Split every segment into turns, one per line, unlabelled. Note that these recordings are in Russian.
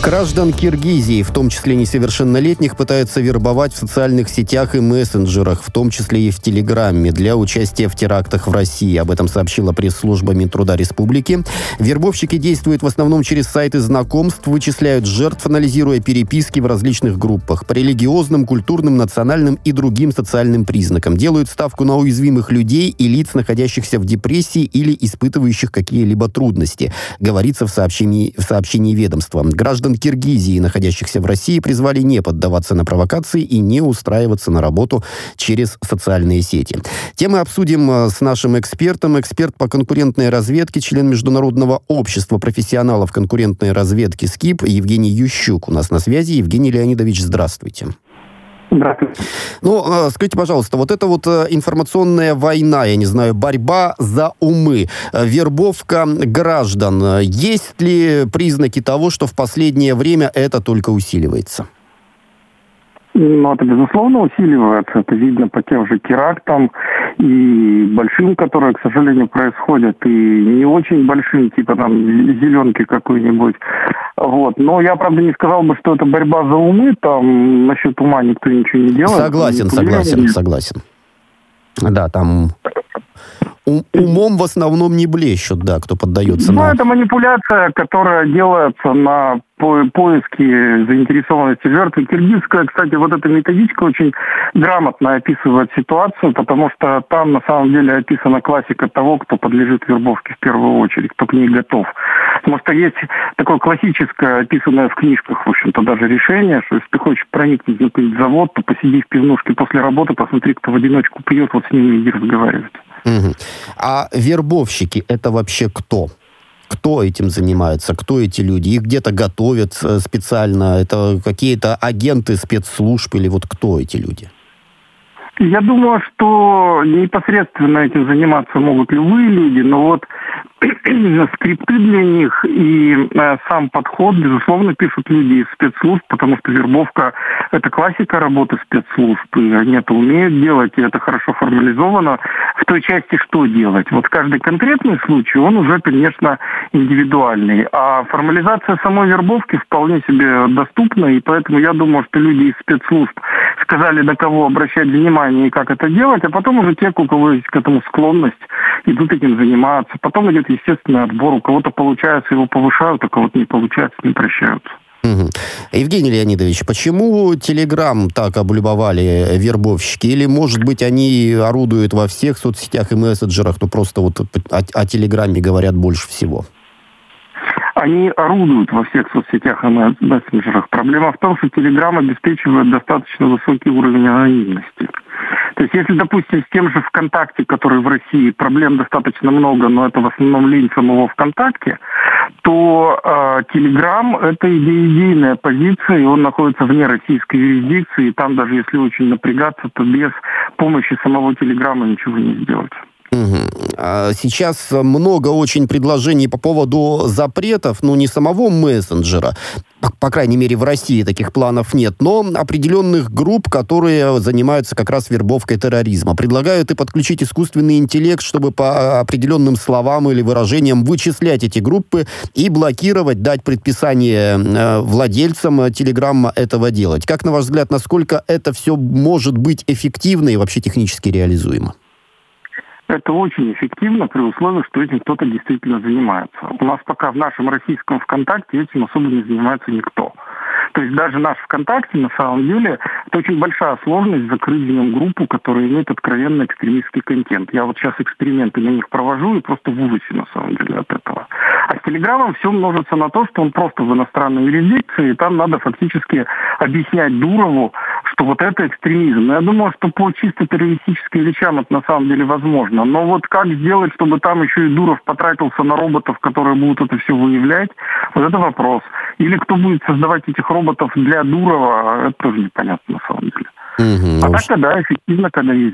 Граждан Киргизии, в том числе несовершеннолетних, пытаются вербовать в социальных сетях и мессенджерах, в том числе и в Телеграме, для участия в терактах в России. Об этом сообщила пресс-служба Минтруда Республики. Вербовщики действуют в основном через сайты знакомств, вычисляют жертв, анализируя переписки в различных группах по религиозным, культурным, национальным и другим социальным признакам. Делают ставку на уязвимых людей и лиц, находящихся в депрессии или испытывающих какие-либо трудности, говорится в сообщении ведомства. Граждан Киргизии, находящихся в России, призвали не поддаваться на провокации и не устраиваться на работу через социальные сети. Темы обсудим с нашим экспертом. Эксперт по конкурентной разведке, член Международного общества профессионалов конкурентной разведки СКИП Евгений Ющук у нас на связи. Евгений Леонидович, здравствуйте.
Здравствуйте.
Скажите, пожалуйста, вот эта вот информационная война, я не знаю, борьба за умы, вербовка граждан, есть ли признаки того, что в последнее время это только усиливается?
Это, безусловно, усиливается. Это видно по тем же терактам и большим, которые, к сожалению, происходят, и не очень большим, типа там зеленки какой-нибудь. Но я, правда, не сказал бы, что это борьба за умы, там насчет ума никто ничего не делает.
Согласен. Да, там умом в основном не блещут, да, кто поддается на...
это манипуляция, которая делается на поиске заинтересованности жертвы. Киргизская, кстати, вот эта методичка очень грамотно описывает ситуацию, потому что там на самом деле описана классика того, кто подлежит вербовке в первую очередь, кто к ней готов. Потому что есть такое классическое, описанное в книжках, в общем-то, даже решение, что если ты хочешь проникнуть в какой-нибудь завод, то посиди в пивнушке после работы, посмотри, кто в одиночку пьет, вот с ними иди разговаривать.
Угу. А вербовщики — это вообще кто? Кто этим занимается? Кто эти люди? Их где-то готовят специально? Это какие-то агенты спецслужб или вот кто эти люди?
Я думаю, что непосредственно этим заниматься могут любые люди, но скрипты для них и сам подход, безусловно, пишут люди из спецслужб, потому что вербовка – это классика работы спецслужб, и они это умеют делать, и это хорошо формализовано в той части, что делать. Каждый конкретный случай, он уже, конечно, индивидуальный, а формализация самой вербовки вполне себе доступна, и поэтому я думаю, что люди из спецслужб сказали, на кого обращать внимание и как это делать, а потом уже те, у кого есть к этому склонность, идут этим заниматься. Потом идет естественный отбор. У кого-то получается, его повышают, а кого-то не получается, не прощаются.
Угу. Евгений Леонидович, почему Телеграм так облюбовали вербовщики? Или, может быть, они орудуют во всех соцсетях и мессенджерах, но просто о Телеграме говорят больше всего?
Они орудуют во всех соцсетях и мессенджерах. Проблема в том, что Telegram обеспечивает достаточно высокий уровень анонимности. То есть, если, допустим, с тем же ВКонтакте, который в России, проблем достаточно много, но это в основном лень самого ВКонтакте, то Telegram – это идейная позиция, и он находится вне российской юрисдикции, и там даже если очень напрягаться, то без помощи самого Телеграма ничего не сделать.
Сейчас много очень предложений по поводу запретов, не самого мессенджера, по крайней мере в России таких планов нет, но определенных групп, которые занимаются как раз вербовкой терроризма. Предлагают и подключить искусственный интеллект, чтобы по определенным словам или выражениям вычислять эти группы и блокировать, дать предписание владельцам Телеграма этого делать. Как, на ваш взгляд, насколько это все может быть эффективно и вообще технически реализуемо?
Это очень эффективно при условии, что этим кто-то действительно занимается. У нас пока в нашем российском ВКонтакте этим особо не занимается никто. То есть даже наш ВКонтакте, на самом деле, это очень большая сложность закрыть в нем группу, которая имеет откровенно экстремистский контент. Я сейчас эксперименты на них провожу и просто в ужасе, на самом деле, от этого. А с Телеграмом все множится на то, что он просто в иностранной юрисдикции, и там надо фактически объяснять Дурову, что вот это экстремизм. Но я думаю, что по чисто террористическим вещам это на самом деле возможно. Но как сделать, чтобы там еще и Дуров потратился на роботов, которые будут это все выявлять, это вопрос. Или кто будет создавать этих роботов для Дурова, это тоже непонятно на самом деле. Так-то да, эффективно, когда есть.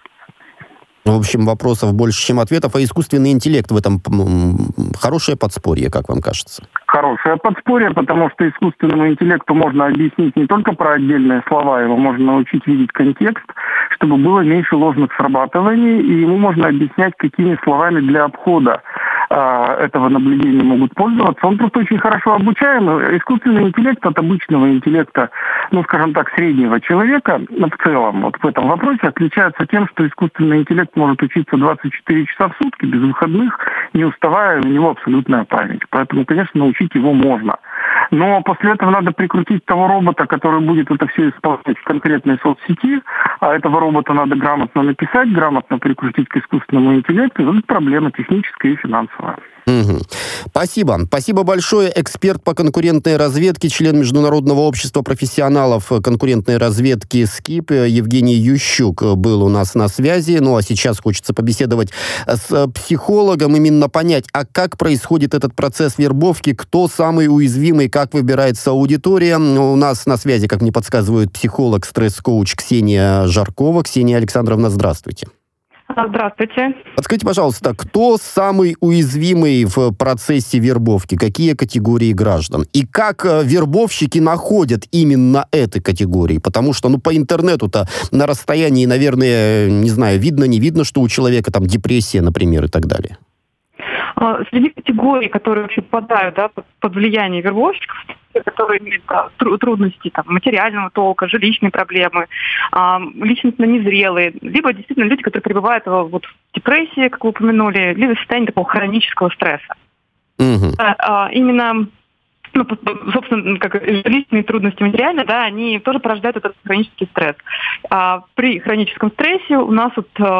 В общем, вопросов больше, чем ответов. А искусственный интеллект в этом хорошее подспорье, как вам кажется?
Хорошее подспорье, потому что искусственному интеллекту можно объяснить не только про отдельные слова, его можно научить видеть контекст, чтобы было меньше ложных срабатываний, и ему можно объяснять, какими словами для обхода этого наблюдения могут пользоваться. Он просто очень хорошо обучаем. Искусственный интеллект от обычного интеллекта, ну, скажем так, среднего человека в целом вот в этом вопросе отличается тем, что искусственный интеллект может учиться 24 часа в сутки без выходных, не уставая, у него абсолютная память. Поэтому, конечно, научить его можно. Но после этого надо прикрутить того робота, который будет это все исполнять в конкретной соцсети, а этого робота надо грамотно написать, грамотно прикрутить к искусственному интеллекту. Это проблема техническая и финансовая.
Угу. Спасибо. Спасибо большое. Эксперт по конкурентной разведке, член Международного общества профессионалов конкурентной разведки СКИП Евгений Ющук был у нас на связи. Ну а сейчас хочется побеседовать с психологом, именно понять, а как происходит этот процесс вербовки, кто самый уязвимый, как выбирается аудитория. У нас на связи, как мне подсказывает психолог, стресс-коуч Ксения Жаркова. Ксения Александровна, здравствуйте.
Здравствуйте.
Подскажите, пожалуйста, кто самый уязвимый в процессе вербовки? Какие категории граждан? И как вербовщики находят именно этой категории? Потому что, по интернету-то на расстоянии, наверное, не знаю, видно, не видно, что у человека там депрессия, например, и так далее.
Среди категорий, которые вообще попадают под влияние вербовщиков, которые имеют трудности материального толка, жилищные проблемы, личностно незрелые, либо действительно люди, которые пребывают в депрессии, как вы упомянули, либо в состоянии такого хронического стресса.
Угу.
Именно, собственно, как жилищные трудности материально, они тоже порождают этот хронический стресс. При хроническом стрессе у нас,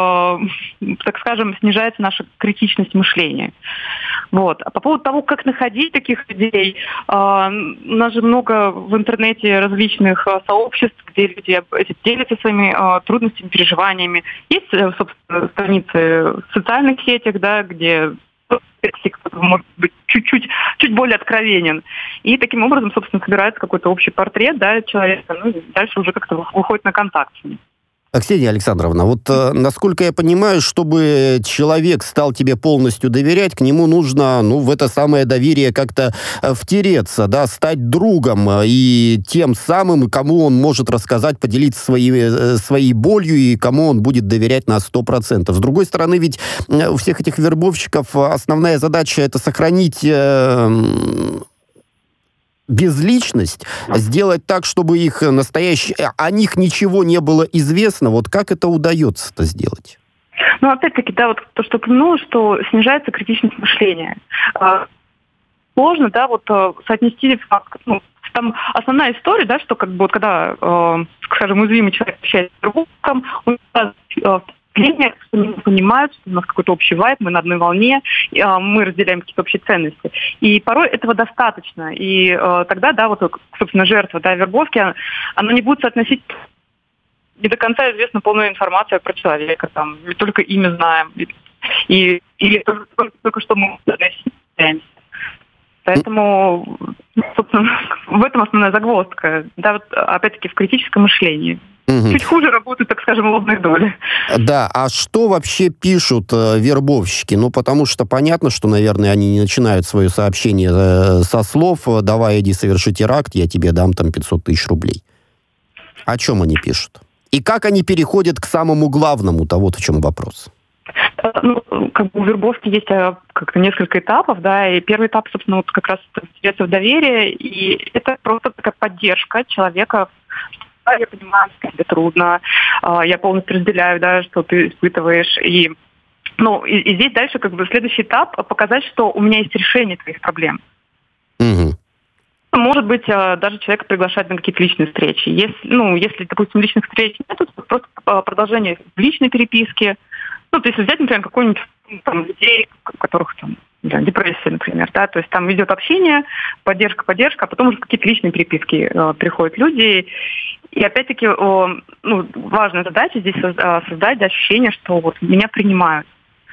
так скажем, снижается наша критичность мышления. А по поводу того, как находить таких людей, у нас же много в интернете различных сообществ, где люди делятся своими трудностями, переживаниями. Есть, собственно, страницы в социальных сетях, где может быть чуть более откровенен. И таким образом, собственно, собирается какой-то общий портрет человека, и дальше уже как-то выходит на контакт с ним.
Ксения Александровна, насколько я понимаю, чтобы человек стал тебе полностью доверять, к нему нужно, в это самое доверие как-то втереться, стать другом и тем самым, кому он может рассказать, поделиться своей болью и кому он будет доверять на 100%. С другой стороны, ведь у всех этих вербовщиков основная задача — это сохранить безличность, сделать так, чтобы о них ничего не было известно. Как это удается-то сделать?
Опять-таки, то, что упомянула, что снижается критичность мышления. Сложно, соотнести, там основная история, что когда, скажем, уязвимый человек общается с другом, он впечатление, что они понимают, что у нас какой-то общий вайб, мы на одной волне, мы разделяем какие-то общие ценности. И порой этого достаточно. И тогда, собственно, жертва вербовки, она не будет соотносить не до конца известна полная информация про человека, или только имя знаем, или только что мы относимся. Поэтому, собственно, в этом основная загвоздка. Опять-таки, в критическом мышлении. Угу. Чуть хуже работают, так скажем, лобные доли.
Да, а что вообще пишут вербовщики? Потому что понятно, что, наверное, они не начинают свое сообщение со слов «давай, иди, соверши теракт, я тебе дам 500 тысяч рублей». О чем они пишут? И как они переходят к самому главному, в чем вопрос?
У вербовки есть несколько этапов, и первый этап, собственно, как раз вступается в доверие, и это просто такая поддержка человека. Я понимаю, что тебе трудно, я полностью разделяю, что ты испытываешь, и здесь дальше следующий этап — показать, что у меня есть решение твоих проблем.
Угу.
Может быть, даже человека приглашать на какие-то личные встречи. Если, допустим, личных встреч нет, то просто продолжение личной переписки. Если взять, например, какой-нибудь людей, у которых депрессия, например, то есть там идет общение, поддержка, а потом уже какие-то личные переписки приходят люди. И опять-таки важная задача здесь создать ощущение, что меня принимают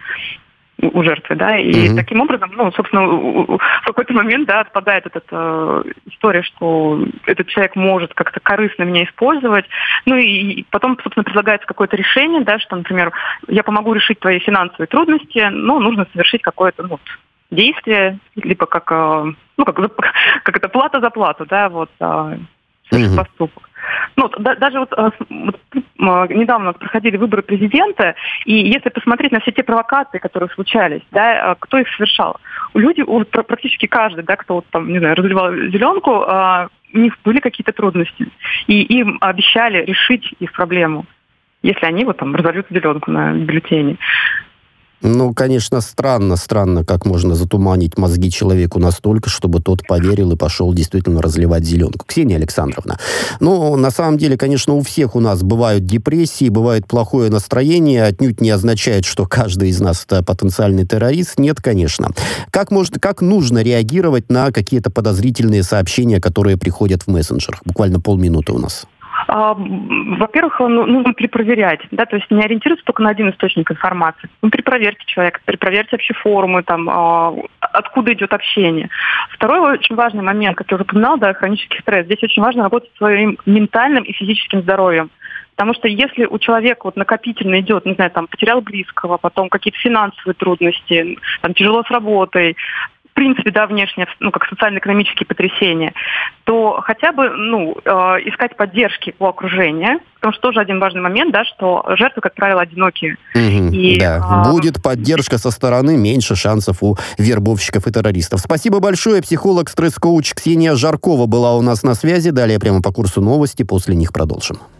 у жертвы, и таким образом, собственно, в какой-то момент, отпадает эта история, что этот человек может как-то корыстно меня использовать, и потом, собственно, предлагается какое-то решение, что, например, я помогу решить твои финансовые трудности, но нужно совершить какое-то действие, либо как это плата за плату, совершить поступок. Даже недавно у нас проходили выборы президента, и если посмотреть на все те провокации, которые случались, да, кто их совершал, люди, практически каждый, да, кто разливал зеленку, у них были какие-то трудности, и им обещали решить их проблему, если они разольют зеленку на бюллетене.
Конечно, странно, как можно затуманить мозги человеку настолько, чтобы тот поверил и пошел действительно разливать зеленку. Ксения Александровна, на самом деле, конечно, у всех у нас бывают депрессии, бывает плохое настроение, отнюдь не означает, что каждый из нас это потенциальный террорист. Нет, конечно. Как нужно реагировать на какие-то подозрительные сообщения, которые приходят в мессенджерах? Буквально полминуты у нас.
Во-первых, нужно перепроверять, да, то есть не ориентироваться только на один источник информации. Перепроверьте человека, перепроверьте вообще форумы, откуда идет общение. Второй очень важный момент, как я уже упоминала, хронический стресс. Здесь очень важно работать со своим ментальным и физическим здоровьем. Потому что если у человека накопительно идет, потерял близкого, потом какие-то финансовые трудности, тяжело с работой, в принципе, внешние, как социально-экономические потрясения, то хотя бы, искать поддержки у окружения, потому что тоже один важный момент, что жертвы, как правило, одинокие.
Будет поддержка со стороны, меньше шансов у вербовщиков и террористов. Спасибо большое. Психолог, стресс-коуч Ксения Жаркова была у нас на связи. Далее прямо по курсу новости, после них продолжим.